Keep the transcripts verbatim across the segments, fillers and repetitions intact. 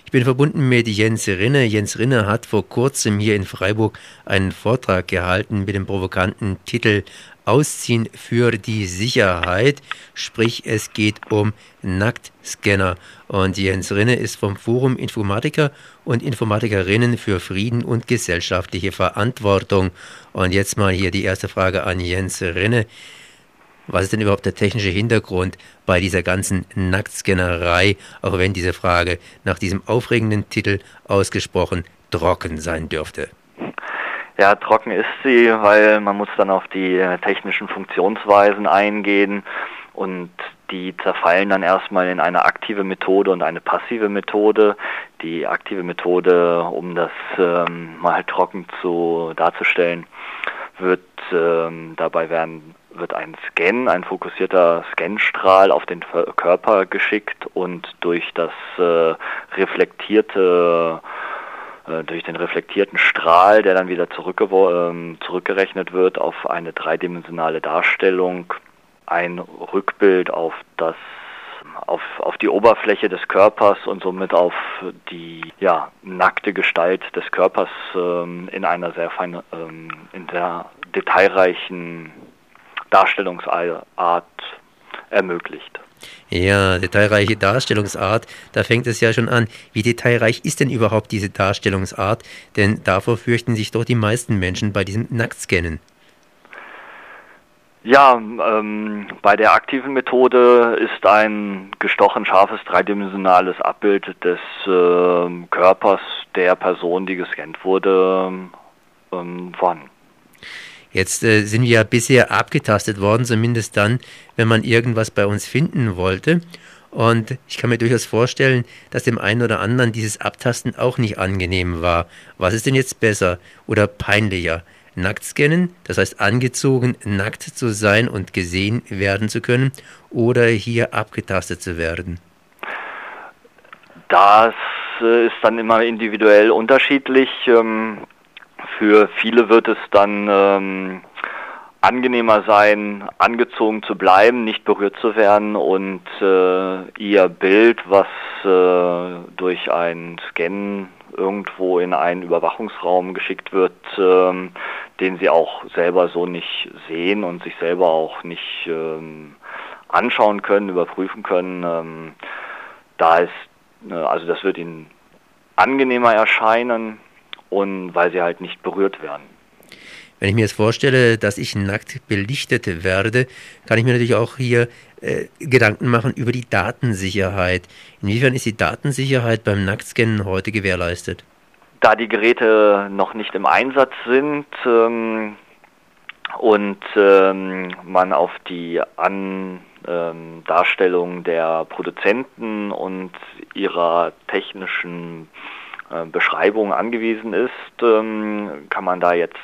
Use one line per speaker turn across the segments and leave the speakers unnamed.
Ich bin verbunden mit Jens Rinne. Jens Rinne hat vor kurzem hier in Freiburg einen Vortrag gehalten mit dem provokanten Titel Ausziehen für die Sicherheit. Sprich, es geht um Nacktscanner. Und Jens Rinne ist vom Forum Informatiker und Informatikerinnen für Frieden und gesellschaftliche Verantwortung. Und jetzt mal hier die erste Frage an Jens Rinne. Was ist denn überhaupt der technische Hintergrund bei dieser ganzen Nacktscannerei, auch wenn diese Frage nach diesem aufregenden Titel ausgesprochen trocken sein dürfte?
Ja, trocken ist sie, weil man muss dann auf die technischen Funktionsweisen eingehen und die zerfallen dann erstmal in eine aktive Methode und eine passive Methode. Die aktive Methode, um das ähm, mal trocken zu darzustellen, wird ähm, dabei werden wird ein Scan, ein fokussierter Scanstrahl auf den Körper geschickt und durch das äh, reflektierte, äh, durch den reflektierten Strahl, der dann wieder zurückgewo- äh, zurückgerechnet wird auf eine dreidimensionale Darstellung, ein Rückbild auf das auf auf die Oberfläche des Körpers und somit auf die ja nackte Gestalt des Körpers ähm, in einer sehr feinen, ähm, in sehr detailreichen Darstellungsart ermöglicht.
Ja, detailreiche Darstellungsart, da fängt es ja schon an. Wie detailreich ist denn überhaupt diese Darstellungsart? Denn davor fürchten sich doch die meisten Menschen bei diesem Nacktscannen.
Ja, ähm, bei der aktiven Methode ist ein gestochen scharfes dreidimensionales Abbild des äh, Körpers der Person, die gescannt wurde, ähm, vorhanden.
Jetzt äh, sind wir ja bisher abgetastet worden, zumindest dann, wenn man irgendwas bei uns finden wollte. Und ich kann mir durchaus vorstellen, dass dem einen oder anderen dieses Abtasten auch nicht angenehm war. Was ist denn jetzt besser oder peinlicher? Nacktscannen, das heißt angezogen, nackt zu sein und gesehen werden zu können, oder hier abgetastet zu werden?
Das äh, ist dann immer individuell unterschiedlich. Ähm Für viele wird es dann ähm, angenehmer sein, angezogen zu bleiben, nicht berührt zu werden und äh, ihr Bild, was äh, durch einen Scan irgendwo in einen Überwachungsraum geschickt wird, ähm, den sie auch selber so nicht sehen und sich selber auch nicht ähm, anschauen können, überprüfen können. Ähm, da ist, äh, also das wird ihnen angenehmer erscheinen. Und weil sie halt nicht berührt werden.
Wenn ich mir jetzt vorstelle, dass ich nackt belichtet werde, kann ich mir natürlich auch hier äh, Gedanken machen über die Datensicherheit. Inwiefern ist die Datensicherheit beim Nacktscannen heute gewährleistet?
Da die Geräte noch nicht im Einsatz sind ähm, und ähm, man auf die An ähm, Darstellung der Produzenten und ihrer technischen Beschreibung angewiesen ist, kann man da jetzt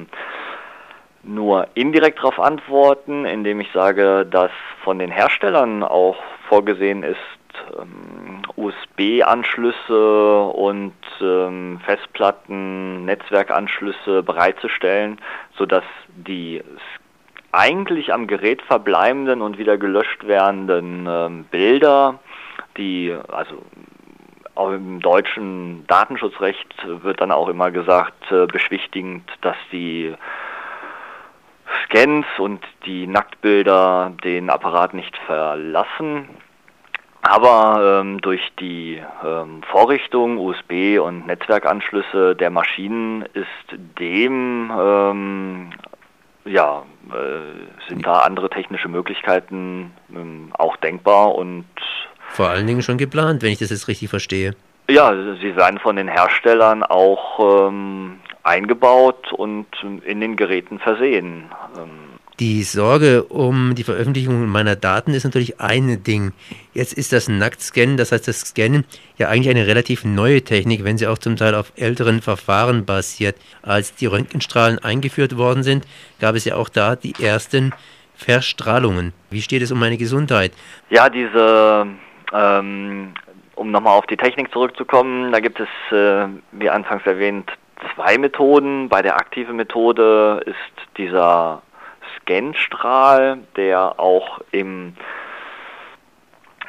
nur indirekt darauf antworten, indem ich sage, dass von den Herstellern auch vorgesehen ist, U S B-Anschlüsse und Festplatten, Netzwerkanschlüsse bereitzustellen, sodass die eigentlich am Gerät verbleibenden und wieder gelöscht werdenden Bilder, die also auch im deutschen Datenschutzrecht wird dann auch immer gesagt, äh, beschwichtigend, dass die Scans und die Nacktbilder den Apparat nicht verlassen. Aber ähm, durch die ähm, Vorrichtung, U S B- und Netzwerkanschlüsse der Maschinen ist dem, ähm, ja, äh, sind da andere technische Möglichkeiten ähm, auch denkbar und
vor allen Dingen schon geplant, wenn ich das jetzt richtig verstehe.
Ja, sie werden von den Herstellern auch ähm, eingebaut und in den Geräten versehen. Ähm.
Die Sorge um die Veröffentlichung meiner Daten ist natürlich ein Ding. Jetzt ist das Nacktscannen, das heißt das Scannen, ja eigentlich eine relativ neue Technik, wenn sie auch zum Teil auf älteren Verfahren basiert. Als die Röntgenstrahlen eingeführt worden sind, gab es ja auch da die ersten Verstrahlungen. Wie steht es um meine Gesundheit?
Ja, diese... Ähm, um nochmal auf die Technik zurückzukommen, da gibt es, äh, wie anfangs erwähnt, zwei Methoden. Bei der aktiven Methode ist dieser Scanstrahl, der auch im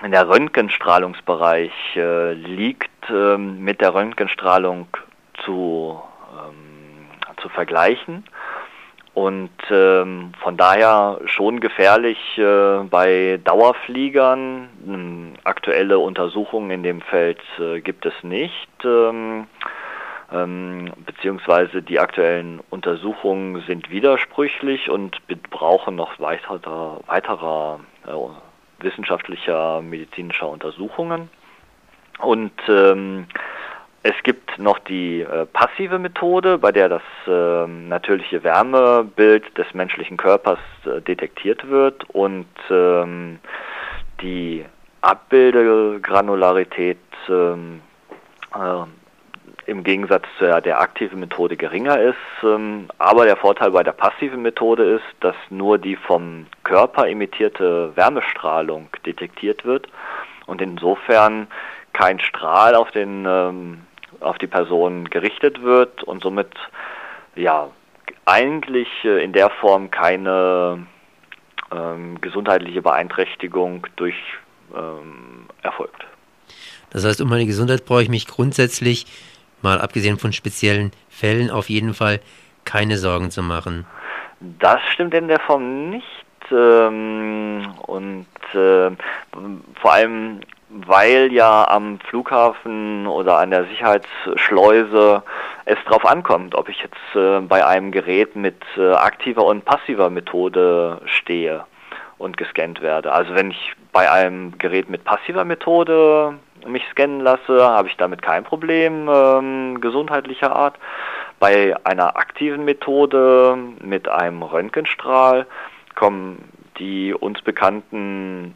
der Röntgenstrahlungsbereich äh, liegt äh, mit der Röntgenstrahlung zu, ähm, zu vergleichen und ähm, von daher schon gefährlich äh, bei Dauerfliegern. Ähm, aktuelle Untersuchungen in dem Feld äh, gibt es nicht. Ähm, Ähm, beziehungsweise die aktuellen Untersuchungen sind widersprüchlich und brauchen noch weiterer, weiterer äh, wissenschaftlicher, medizinischer Untersuchungen. Und ähm, es gibt noch die äh, passive Methode, bei der das äh, natürliche Wärmebild des menschlichen Körpers äh, detektiert wird und ähm, die Abbildegranularität ähm, äh, im Gegensatz zu der, der aktiven Methode geringer ist. Ähm, aber der Vorteil bei der passiven Methode ist, dass nur die vom Körper emittierte Wärmestrahlung detektiert wird und insofern kein Strahl auf den ähm, auf die Person gerichtet wird und somit ja eigentlich äh, in der Form keine ähm, gesundheitliche Beeinträchtigung durch ähm, erfolgt.
Das heißt, um meine Gesundheit brauche ich mich grundsätzlich, mal abgesehen von speziellen Fällen, auf jeden Fall keine Sorgen zu machen.
Das stimmt in der Form nicht. Ähm, und äh, vor allem, weil ja am Flughafen oder an der Sicherheitsschleuse es drauf ankommt, ob ich jetzt äh, bei einem Gerät mit äh, aktiver und passiver Methode stehe und gescannt werde. Also wenn ich bei einem Gerät mit passiver Methode mich scannen lasse, habe ich damit kein Problem ähm, gesundheitlicher Art. Bei einer aktiven Methode mit einem Röntgenstrahl kommen die uns bekannten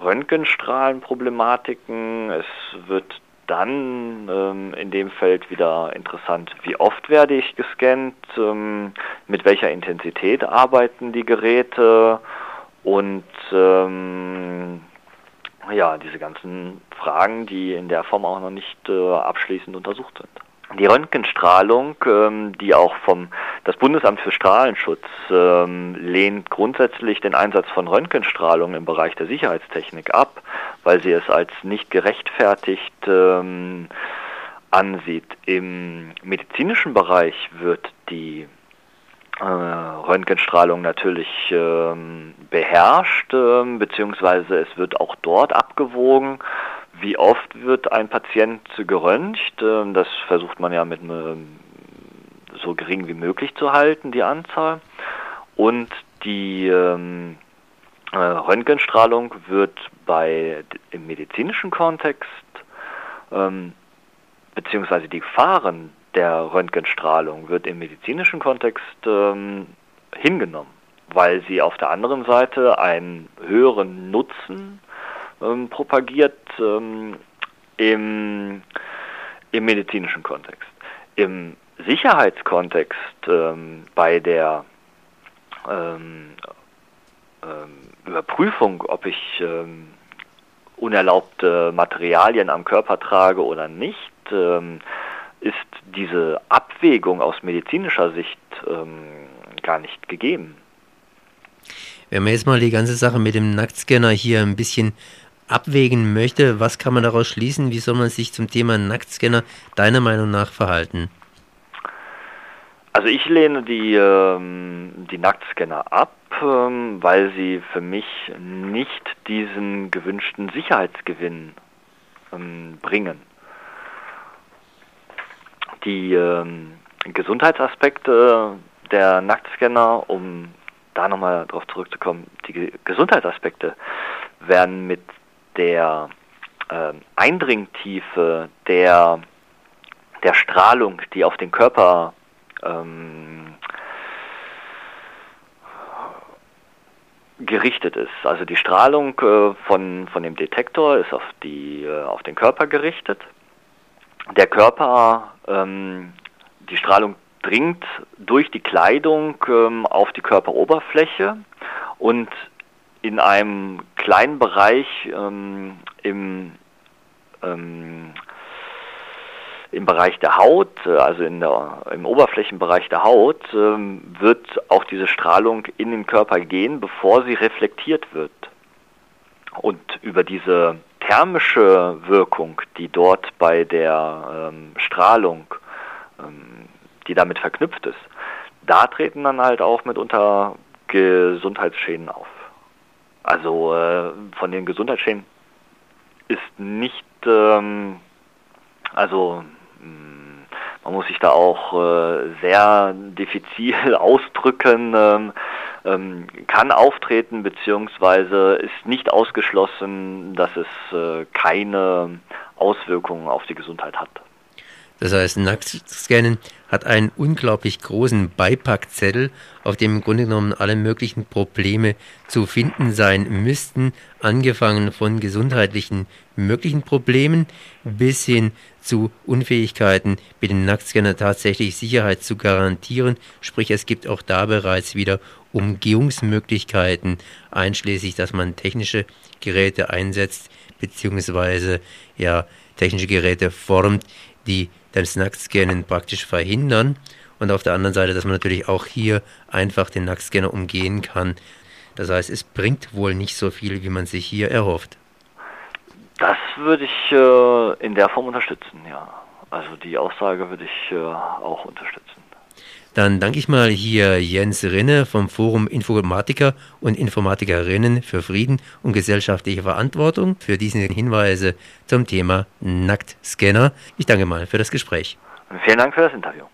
Röntgenstrahlenproblematiken. Es wird dann ähm, in dem Feld wieder interessant, wie oft werde ich gescannt, ähm, mit welcher Intensität arbeiten die Geräte und ähm, ja, diese ganzen Fragen, die in der Form auch noch nicht äh, abschließend untersucht sind. Die Röntgenstrahlung, ähm, die auch vom das Bundesamt für Strahlenschutz ähm, lehnt grundsätzlich den Einsatz von Röntgenstrahlung im Bereich der Sicherheitstechnik ab, weil sie es als nicht gerechtfertigt ähm, ansieht. Im medizinischen Bereich wird die äh, Röntgenstrahlung natürlich ähm, beherrscht, ähm, beziehungsweise es wird auch dort abgewogen, wie oft wird ein Patient geröntgt. Ähm, das versucht man ja mit einem so gering wie möglich zu halten, die Anzahl. Und die ähm, äh, Röntgenstrahlung wird bei im medizinischen Kontext ähm, beziehungsweise die Gefahren der Röntgenstrahlung wird im medizinischen Kontext ähm, hingenommen, weil sie auf der anderen Seite einen höheren Nutzen ähm, propagiert ähm, im, im medizinischen Kontext. Im Sicherheitskontext ähm, bei der ähm, ähm, Überprüfung, ob ich ähm, unerlaubte Materialien am Körper trage oder nicht, ähm, ist diese Abwägung aus medizinischer Sicht ähm, gar nicht gegeben.
Wenn man jetzt mal die ganze Sache mit dem Nacktscanner hier ein bisschen abwägen möchte, was kann man daraus schließen? Wie soll man sich zum Thema Nacktscanner deiner Meinung nach verhalten?
Also ich lehne die, ähm, die Nacktscanner ab, ähm, weil sie für mich nicht diesen gewünschten Sicherheitsgewinn ähm, bringen. Die ähm, Gesundheitsaspekte der Nacktscanner, um da nochmal drauf zurückzukommen, die Gesundheitsaspekte werden mit der äh, Eindringtiefe der, der Strahlung, die auf den Körper ähm, gerichtet ist. Also die Strahlung äh, von, von dem Detektor ist auf, die, äh, auf den Körper gerichtet. Der Körper, ähm, die Strahlung dringt durch die Kleidung ähm, auf die Körperoberfläche und in einem kleinen Bereich ähm, im, ähm, im Bereich der Haut, also in der, im Oberflächenbereich der Haut, ähm, wird auch diese Strahlung in den Körper gehen, bevor sie reflektiert wird. Und über diese thermische Wirkung, die dort bei der ähm, Strahlung, ähm, die damit verknüpft ist, da treten dann halt auch mitunter Gesundheitsschäden auf. Also äh, von den Gesundheitsschäden ist nicht, ähm, also mh, man muss sich da auch äh, sehr diffizil ausdrücken, ähm, ähm, kann auftreten, beziehungsweise ist nicht ausgeschlossen, dass es äh, keine Auswirkungen auf die Gesundheit hat.
Das heißt, Nacktscannen hat einen unglaublich großen Beipackzettel, auf dem im Grunde genommen alle möglichen Probleme zu finden sein müssten, angefangen von gesundheitlichen möglichen Problemen bis hin zu Unfähigkeiten, mit dem Nacktscanner tatsächlich Sicherheit zu garantieren. Sprich, es gibt auch da bereits wieder Umgehungsmöglichkeiten, einschließlich, dass man technische Geräte einsetzt, beziehungsweise ja, technische Geräte formt, die das Nacktscannen praktisch verhindern, und auf der anderen Seite, dass man natürlich auch hier einfach den Nacktscanner umgehen kann. Das heißt, es bringt wohl nicht so viel, wie man sich hier erhofft.
Das würde ich äh, in der Form unterstützen, ja. Also die Aussage würde ich äh, auch unterstützen.
Dann danke ich mal hier Jens Rinne vom Forum Informatiker und Informatikerinnen für Frieden und gesellschaftliche Verantwortung für diese Hinweise zum Thema Nacktscanner. Ich danke mal für das Gespräch.
Vielen Dank für das Interview.